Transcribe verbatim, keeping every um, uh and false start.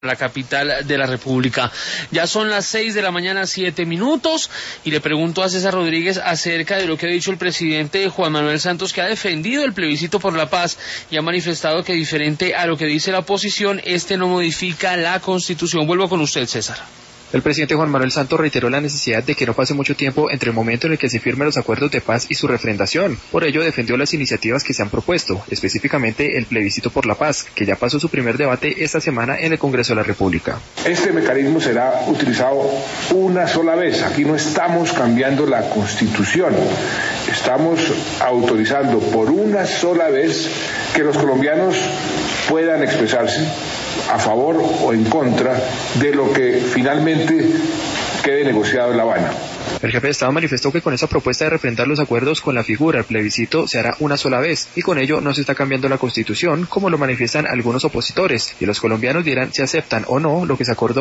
la capital de la República. Ya son las seis de la mañana, siete minutos, y le pregunto a César Rodríguez acerca de lo que ha dicho el presidente Juan Manuel Santos, que ha defendido el plebiscito por la paz y ha manifestado que, diferente a lo que dice la oposición, este no modifica la Constitución. Vuelvo con usted, César. El presidente Juan Manuel Santos reiteró la necesidad de que no pase mucho tiempo entre el momento en el que se firmen los acuerdos de paz y su refrendación. Por ello defendió las iniciativas que se han propuesto, específicamente el plebiscito por la paz, que ya pasó su primer debate esta semana en el Congreso de la República. Este mecanismo será utilizado una sola vez. Aquí no estamos cambiando la Constitución. Estamos autorizando por una sola vez que los colombianos puedan expresarse a favor o en contra de lo que finalmente quede negociado en La Habana. El jefe de Estado manifestó que con esa propuesta de refrendar los acuerdos con la figura del plebiscito se hará una sola vez, y con ello no se está cambiando la Constitución, como lo manifiestan algunos opositores, y los colombianos dirán si aceptan o no lo que se acordó